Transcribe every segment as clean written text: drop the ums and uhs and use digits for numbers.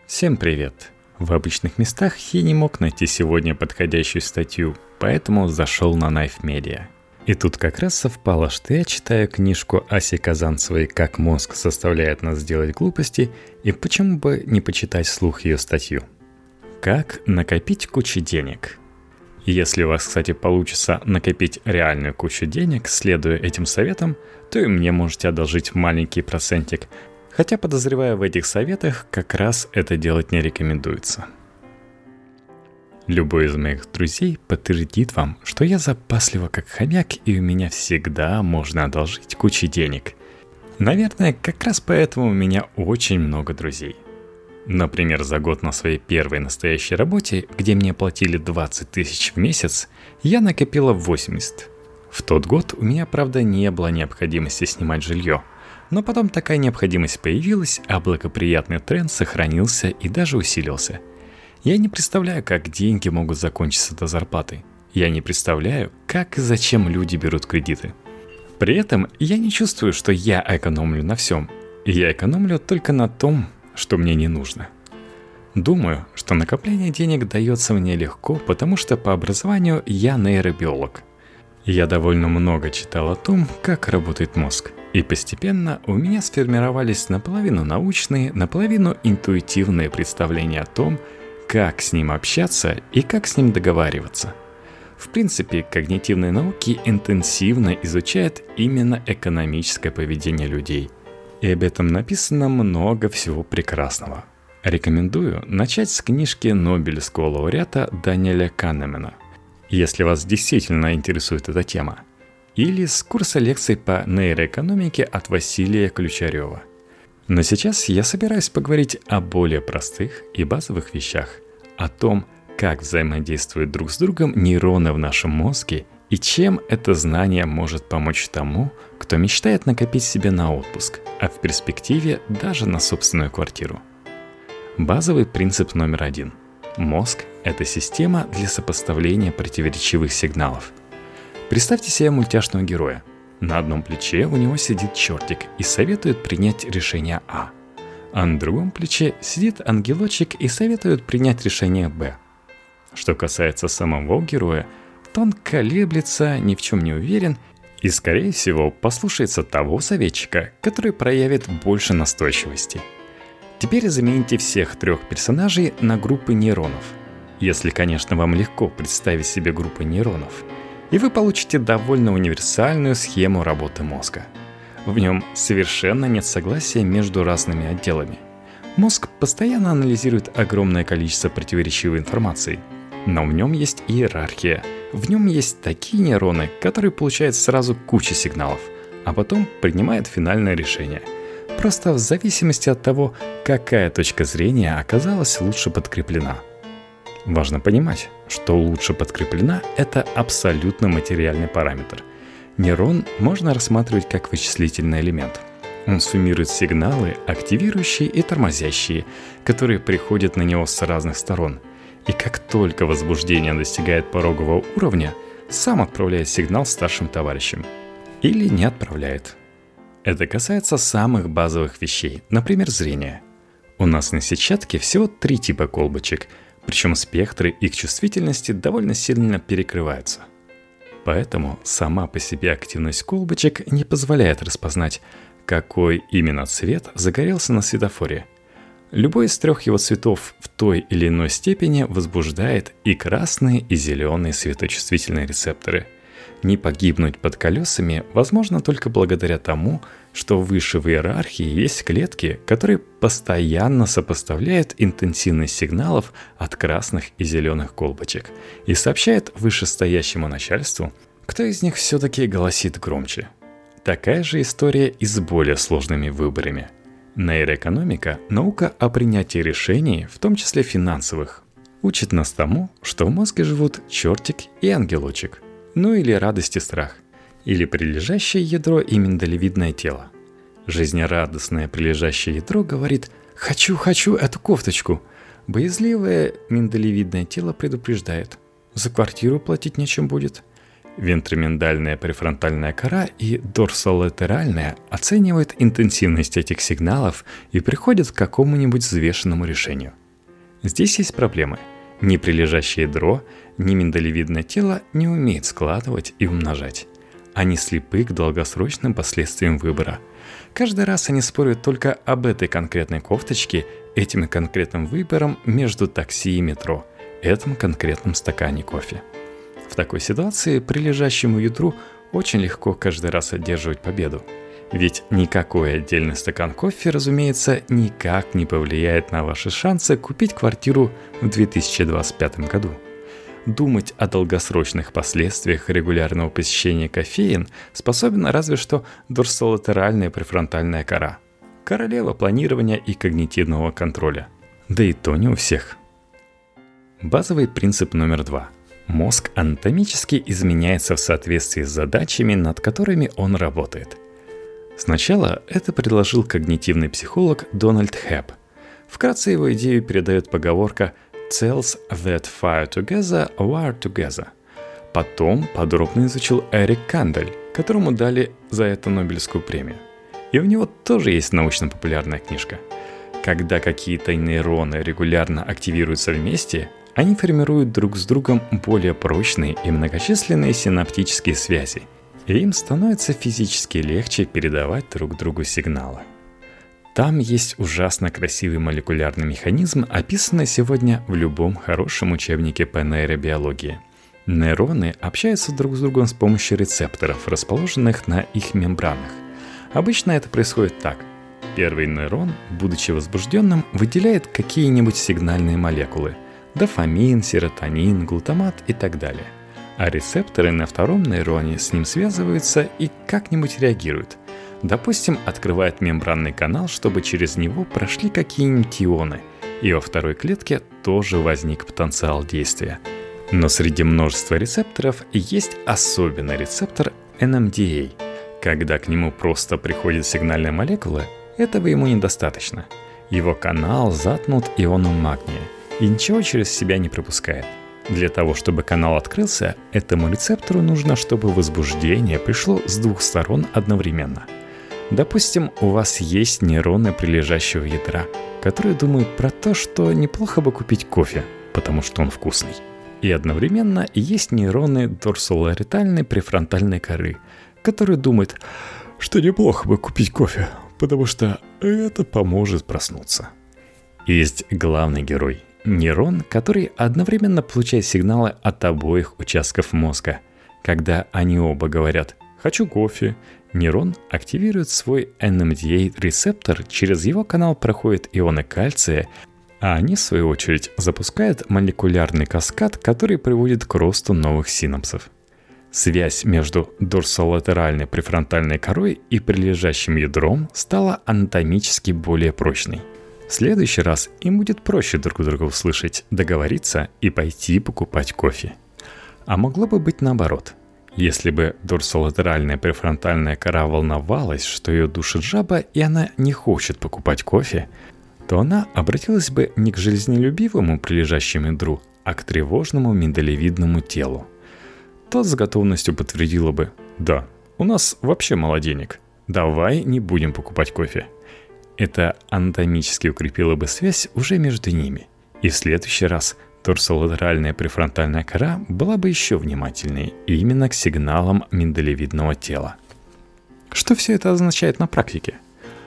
Всем привет! В обычных местах я не мог найти сегодня подходящую статью, поэтому зашел на Knife Media. И тут как раз совпало, что я читаю книжку Аси Казанцевой «Как мозг заставляет нас делать глупости», и почему бы не почитать вслух ее статью. Как накопить кучу денег? Если у вас, кстати, получится накопить реальную кучу денег, следуя этим советам, то и мне можете одолжить маленький процентик. Хотя, подозревая в этих советах, как раз это делать не рекомендуется. Любой из моих друзей подтвердит вам, что я запаслива как хомяк, и у меня всегда можно одолжить кучу денег. Наверное, как раз поэтому у меня очень много друзей. Например, за год на своей первой настоящей работе, где мне платили 20 тысяч в месяц, я накопила 80. В тот год у меня, правда, не было необходимости снимать жилье. Но потом такая необходимость появилась, а благоприятный тренд сохранился и даже усилился. Я не представляю, как деньги могут закончиться до зарплаты. Я не представляю, как и зачем люди берут кредиты. При этом я не чувствую, что я экономлю на всем. Я экономлю только на том, что мне не нужно. Думаю, что накопление денег дается мне легко, потому что по образованию я нейробиолог. Я довольно много читал о том, как работает мозг. И постепенно у меня сформировались наполовину научные, наполовину интуитивные представления о том, как с ним общаться и как с ним договариваться. В принципе, когнитивные науки интенсивно изучают именно экономическое поведение людей. И об этом написано много всего прекрасного. Рекомендую начать с книжки Нобелевского лауреата Даниэля Канемана, если вас действительно интересует эта тема. Или с курса лекций по нейроэкономике от Василия Ключарева. Но сейчас я собираюсь поговорить о более простых и базовых вещах. О том, как взаимодействуют друг с другом нейроны в нашем мозге и чем это знание может помочь тому, кто мечтает накопить себе на отпуск, а в перспективе даже на собственную квартиру. Базовый принцип номер 1. Мозг – это система для сопоставления противоречивых сигналов. Представьте себе мультяшного героя. На одном плече у него сидит чертик и советует принять решение А. А на другом плече сидит ангелочек и советует принять решение Б. Что касается самого героя, то он колеблется, ни в чем не уверен и, скорее всего, послушается того советчика, который проявит больше настойчивости. Теперь замените всех трех персонажей на группы нейронов. Если, конечно, вам легко представить себе группы нейронов. И вы получите довольно универсальную схему работы мозга. В нем совершенно нет согласия между разными отделами. Мозг постоянно анализирует огромное количество противоречивой информации, но в нем есть иерархия. В нем есть такие нейроны, которые получают сразу кучу сигналов, а потом принимают финальное решение. Просто в зависимости от того, какая точка зрения оказалась лучше подкреплена. Важно понимать, что лучше подкреплена – это абсолютно материальный параметр. Нейрон можно рассматривать как вычислительный элемент. Он суммирует сигналы, активирующие и тормозящие, которые приходят на него с разных сторон. И как только возбуждение достигает порогового уровня, сам отправляет сигнал старшим товарищам. Или не отправляет. Это касается самых базовых вещей, например, зрения. У нас на сетчатке всего 3 типа колбочек – причем спектры их чувствительности довольно сильно перекрываются. Поэтому сама по себе активность колбочек не позволяет распознать, какой именно цвет загорелся на светофоре. Любой из 3 его цветов в той или иной степени возбуждает и красные, и зеленые светочувствительные рецепторы. Не погибнуть под колесами возможно только благодаря тому, что выше в иерархии есть клетки, которые постоянно сопоставляют интенсивность сигналов от красных и зеленых колбочек и сообщают вышестоящему начальству, кто из них все-таки голосит громче. Такая же история и с более сложными выборами. Нейроэкономика – наука о принятии решений, в том числе финансовых. Учит нас тому, что в мозге живут чертик и ангелочек. Ну или радость и страх. Или прилежащее ядро и миндалевидное тело. Жизнерадостное прилежащее ядро говорит «хочу эту кофточку». Боязливое миндалевидное тело предупреждает «за квартиру платить нечем будет». Вентроминдальная префронтальная кора и дорсолатеральная оценивают интенсивность этих сигналов и приходят к какому-нибудь взвешенному решению. Здесь есть проблемы. Ни прилежащее ядро, ни миндалевидное тело не умеет складывать и умножать. Они слепы к долгосрочным последствиям выбора. Каждый раз они спорят только об этой конкретной кофточке, этим конкретным выбором между такси и метро, этом конкретном стакане кофе. В такой ситуации прилежащему ядру очень легко каждый раз одерживать победу. Ведь никакой отдельный стакан кофе, разумеется, никак не повлияет на ваши шансы купить квартиру в 2025 году. Думать о долгосрочных последствиях регулярного посещения кофеен способна разве что дорсолатеральная префронтальная кора, королева планирования и когнитивного контроля. Да и то не у всех. Базовый принцип номер 2. Мозг анатомически изменяется в соответствии с задачами, над которыми он работает. Сначала это предложил когнитивный психолог Дональд Хэбб. Вкратце его идею передает поговорка «Cells that fire together wire together». Потом подробно изучил Эрик Кандель, которому дали за это Нобелевскую премию. И у него тоже есть научно-популярная книжка. Когда какие-то нейроны регулярно активируются вместе, они формируют друг с другом более прочные и многочисленные синаптические связи, и им становится физически легче передавать друг другу сигналы. Там есть ужасно красивый молекулярный механизм, описанный сегодня в любом хорошем учебнике по нейробиологии. Нейроны общаются друг с другом с помощью рецепторов, расположенных на их мембранах. Обычно это происходит так. Первый нейрон, будучи возбужденным, выделяет какие-нибудь сигнальные молекулы – дофамин, серотонин, глутамат и так далее. А рецепторы на втором нейроне с ним связываются и как-нибудь реагируют. Допустим, открывает мембранный канал, чтобы через него прошли какие-нибудь ионы, и во второй клетке тоже возник потенциал действия. Но среди множества рецепторов есть особенный рецептор NMDA. Когда к нему просто приходят сигнальные молекулы, этого ему недостаточно. Его канал заткнут ионом магния и ничего через себя не пропускает. Для того, чтобы канал открылся, этому рецептору нужно, чтобы возбуждение пришло с двух сторон одновременно. Допустим, у вас есть нейроны прилежащего ядра, которые думают про то, что неплохо бы купить кофе, потому что он вкусный. И одновременно есть нейроны дорсолатеральной префронтальной коры, которые думают, что неплохо бы купить кофе, потому что это поможет проснуться. Есть главный герой – нейрон, который одновременно получает сигналы от обоих участков мозга. Когда они оба говорят «хочу кофе», нейрон активирует свой NMDA-рецептор, через его канал проходят ионы кальция, а они, в свою очередь, запускают молекулярный каскад, который приводит к росту новых синапсов. Связь между дорсолатеральной префронтальной корой и прилежащим ядром стала анатомически более прочной. В следующий раз им будет проще друг друга услышать, договориться и пойти покупать кофе. А могло бы быть наоборот. Если бы дорсолатеральная префронтальная кора волновалась, что ее душит жаба и она не хочет покупать кофе, то она обратилась бы не к жизнелюбивому прилежащему ядру, а к тревожному миндалевидному телу. Тот с готовностью подтвердила бы: «Да, у нас вообще мало денег. Давай не будем покупать кофе». Это анатомически укрепило бы связь уже между ними. И в следующий раз дорсолатеральная префронтальная кора была бы еще внимательнее именно к сигналам миндалевидного тела. Что все это означает на практике?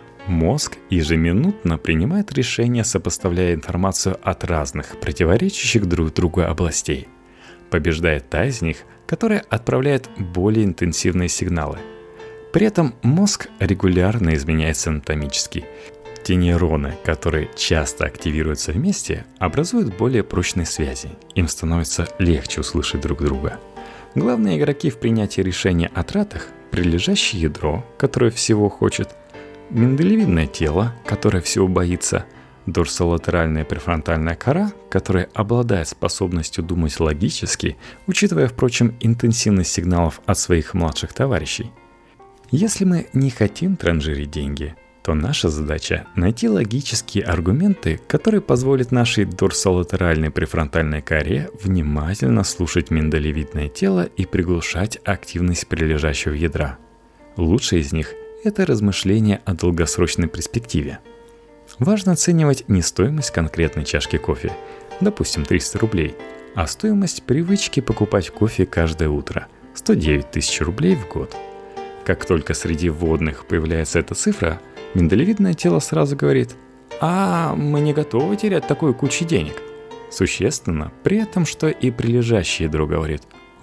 Мозг ежеминутно принимает решения, сопоставляя информацию от разных, противоречащих друг другу областей. Побеждает та из них, которая отправляет более интенсивные сигналы. При этом мозг регулярно изменяется анатомически. Те нейроны, которые часто активируются вместе, образуют более прочные связи. Им становится легче услышать друг друга. Главные игроки в принятии решения о тратах – прилежащее ядро, которое всего хочет, миндалевидное тело, которое всего боится, дорсолатеральная префронтальная кора, которая обладает способностью думать логически, учитывая, впрочем, интенсивность сигналов от своих младших товарищей. Если мы не хотим транжирить деньги, то наша задача – найти логические аргументы, которые позволят нашей дорсолатеральной префронтальной коре внимательно слушать миндалевидное тело и приглушать активность прилежащего ядра. Лучшее из них – это размышления о долгосрочной перспективе. Важно оценивать не стоимость конкретной чашки кофе, допустим, 300 рублей, а стоимость привычки покупать кофе каждое утро – 109 тысяч рублей в год. Как только среди вводных появляется эта цифра, миндалевидное тело сразу говорит: мы не готовы терять такую кучу денег. Существенно при этом, что и прилежащее ядро говорит: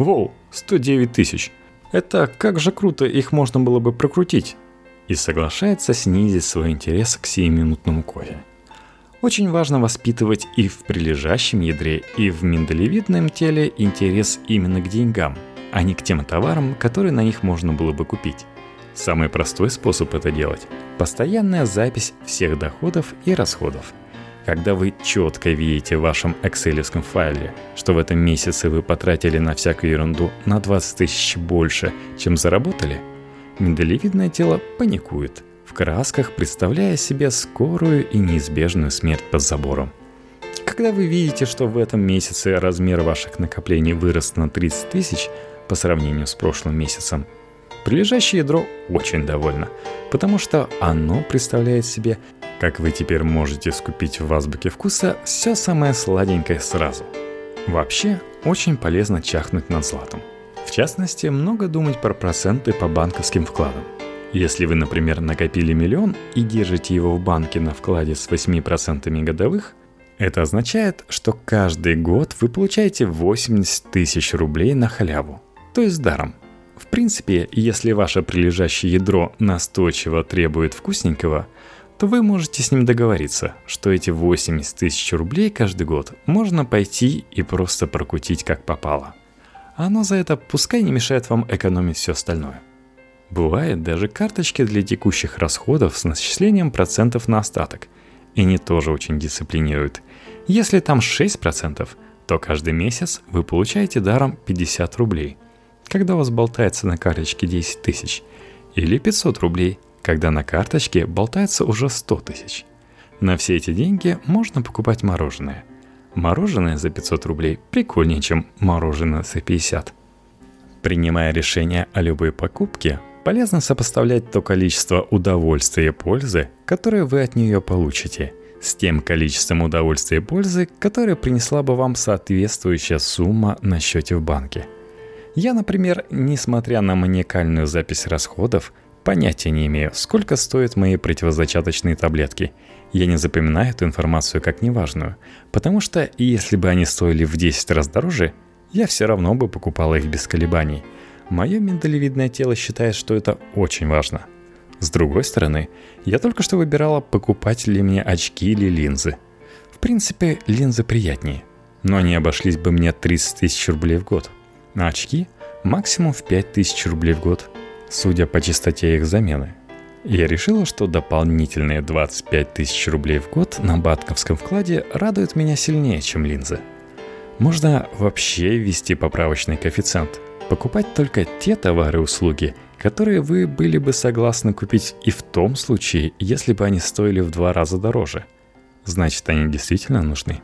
109 тысяч. Это как же круто, их можно было бы прокрутить. И соглашается снизить свой интерес к сиюминутному кофе. Очень важно воспитывать и в прилежащем ядре, и в миндалевидном теле интерес именно к деньгам, а не к тем товарам, которые на них можно было бы купить. Самый простой способ это делать – постоянная запись всех доходов и расходов. Когда вы четко видите в вашем экселевском файле, что в этом месяце вы потратили на всякую ерунду на 20 тысяч больше, чем заработали, миндалевидное тело паникует, в красках представляя себе скорую и неизбежную смерть под забором. Когда вы видите, что в этом месяце размер ваших накоплений вырос на 30 тысяч по сравнению с прошлым месяцем, прилежащее ядро очень довольно, потому что оно представляет себе, как вы теперь можете скупить в азбуке вкуса все самое сладенькое сразу. Вообще, очень полезно чахнуть над златом. В частности, много думать про проценты по банковским вкладам. Если вы, например, накопили 1 миллион и держите его в банке на вкладе с 8% годовых, это означает, что каждый год вы получаете 80 тысяч рублей на халяву, то есть даром. В принципе, если ваше прилежащее ядро настойчиво требует вкусненького, то вы можете с ним договориться, что эти 80 тысяч рублей каждый год можно пойти и просто прокутить как попало. Оно за это пускай не мешает вам экономить все остальное. Бывает даже карточки для текущих расходов с начислением процентов на остаток. И они тоже очень дисциплинируют. Если там 6%, то каждый месяц вы получаете даром 50 рублей, когда у вас болтается на карточке 10 тысяч, или 500 рублей, когда на карточке болтается уже 100 тысяч. На все эти деньги можно покупать мороженое. Мороженое за 500 рублей прикольнее, чем мороженое за 50. Принимая решение о любой покупке, полезно сопоставлять то количество удовольствия и пользы, которое вы от нее получите, с тем количеством удовольствия и пользы, которое принесла бы вам соответствующая сумма на счете в банке. Я, например, несмотря на маниакальную запись расходов, понятия не имею, сколько стоят мои противозачаточные таблетки. Я не запоминаю эту информацию как неважную, потому что если бы они стоили в 10 раз дороже, я все равно бы покупала их без колебаний. Мое миндалевидное тело считает, что это очень важно. С другой стороны, я только что выбирала, покупать ли мне очки или линзы. В принципе, линзы приятнее, но они обошлись бы мне 30 тысяч рублей в год. А очки максимум в 5 тысяч рублей в год, судя по частоте их замены. Я решила, что дополнительные 25 тысяч рублей в год на банковском вкладе радуют меня сильнее, чем линзы. Можно вообще ввести поправочный коэффициент, покупать только те товары и услуги, которые вы были бы согласны купить и в том случае, если бы они стоили в 2 раза дороже. Значит, они действительно нужны.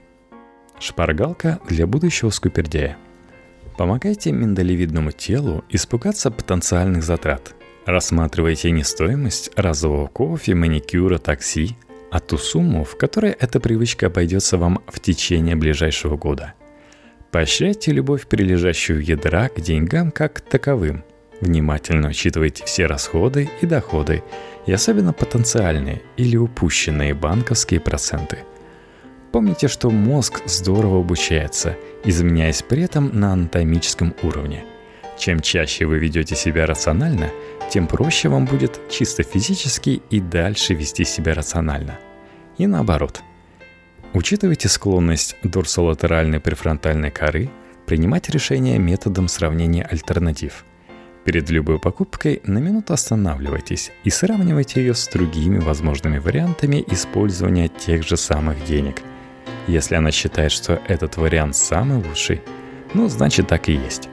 Шпаргалка для будущего скупердяя. Помогайте миндалевидному телу испугаться потенциальных затрат. Рассматривайте не стоимость разового кофе, маникюра, такси, а ту сумму, в которой эта привычка обойдется вам в течение ближайшего года. Поощряйте любовь прилежащего ядра к деньгам как таковым. Внимательно учитывайте все расходы и доходы, и особенно потенциальные или упущенные банковские проценты. Помните, что мозг здорово обучается, изменяясь при этом на анатомическом уровне. Чем чаще вы ведете себя рационально, тем проще вам будет чисто физически и дальше вести себя рационально. И наоборот. Учитывайте склонность дорсолатеральной префронтальной коры принимать решения методом сравнения альтернатив. Перед любой покупкой на минуту останавливайтесь и сравнивайте ее с другими возможными вариантами использования тех же самых денег. Если она считает, что этот вариант самый лучший, значит так и есть.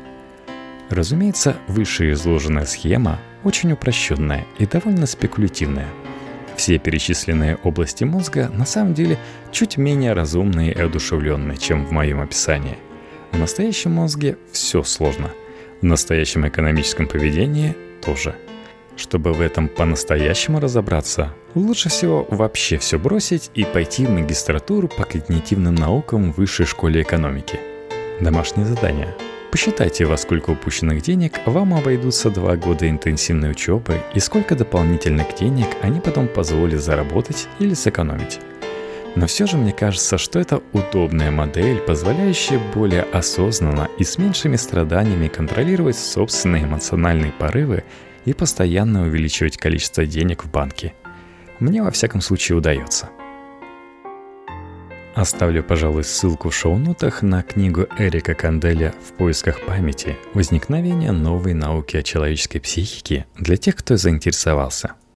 Разумеется, вышеизложенная схема очень упрощенная и довольно спекулятивная. все перечисленные области мозга на самом деле чуть менее разумные и одушевленные, чем в моем описании. В настоящем мозге все сложно. В настоящем экономическом поведении тоже. Чтобы в этом по-настоящему разобраться, лучше всего вообще все бросить и пойти в магистратуру по когнитивным наукам в высшей школе экономики. Домашнее задание. Посчитайте, во сколько упущенных денег вам обойдутся 2 года интенсивной учебы и сколько дополнительных денег они потом позволят заработать или сэкономить. Но все же мне кажется, что это удобная модель, позволяющая более осознанно и с меньшими страданиями контролировать собственные эмоциональные порывы и постоянно увеличивать количество денег в банке. Мне во всяком случае удается. Оставлю, пожалуй, ссылку в шоу-нотах на книгу Эрика Канделя «В поисках памяти. Возникновение новой науки о человеческой психике» для тех, кто заинтересовался.